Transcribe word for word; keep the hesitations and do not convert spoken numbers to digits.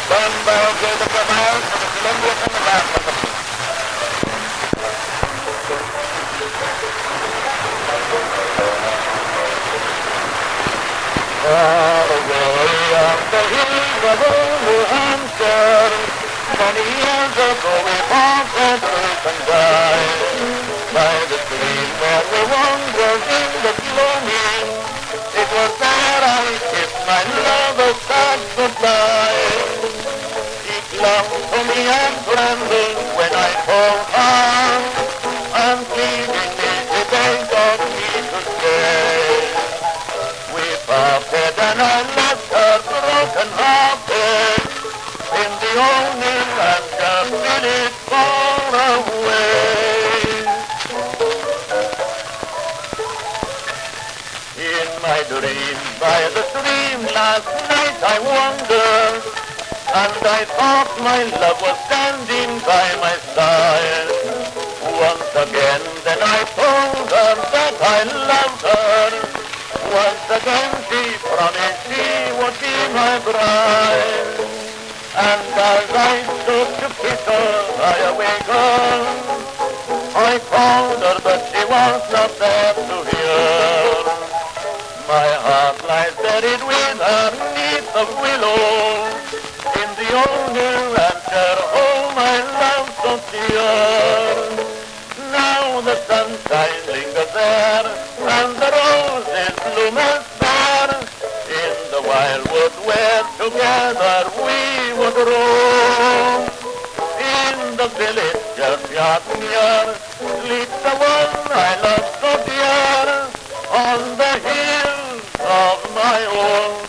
Burn barrel gave the miles to the cylinders and the back of the piece. Far away on the hills of old New Hampshire, many years ago we fought that earth and died. By the stream where we wandered in the gloaming, it was there I kissed my lover's sad goodbye. He clung to me and trembled when I called her, and pleading me he begged of me to stay. We parted and I left her broken-hearted in the old New Hampshire village far away. In my dream by the stream last night I wandered, and I thought my love was standing by my side. Once again then I told her that I loved her. Once again she promised she would be my bride. And as I stood to kiss her, I awakened. I called her, but she was not there to hear. My heart lies buried with her neath the willow, in the old New Hampshire home I love so dear. Now the sunshine lingers there, and the roses bloom as fair. In the wildwood where together we would roam. In the village churchyard near sleeps the one I love so dear, on the hills of my own.